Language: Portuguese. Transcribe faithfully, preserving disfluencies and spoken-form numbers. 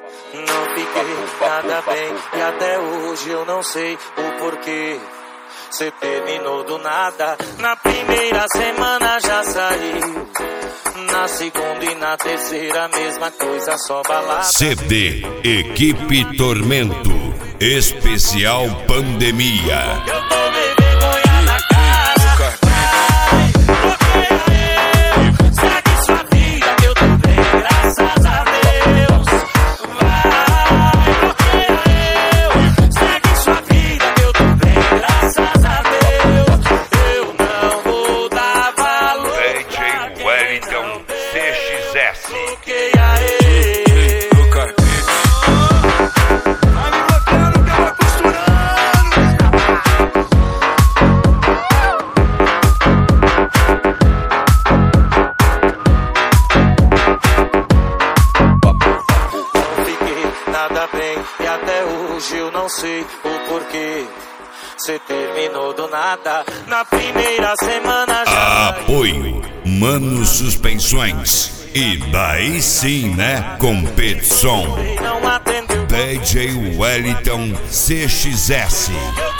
Não fiquei nada bem e até hoje eu não sei o porquê. Cê terminou do nada, na primeira semana já saiu. Na segunda e na terceira mesma coisa, só balada. C D Equipe Tormento, especial pandemia. Eu tomei vergonha na cara. Vai, bloqueia eu. Segue sua vida, eu tô bem, graças a Deus. Vai, bloqueia eu. Segue sua vida, eu tô bem, graças a Deus. Eu não vou dar valor. D J Wellington C X S. Bloqueia ele. Nada bem e até hoje eu não sei o porquê. Cê terminou do nada, na primeira semana já. Apoio Mano Suspensões. E daí sim, né? Competição. Não atendeu. D J Wellington C X S.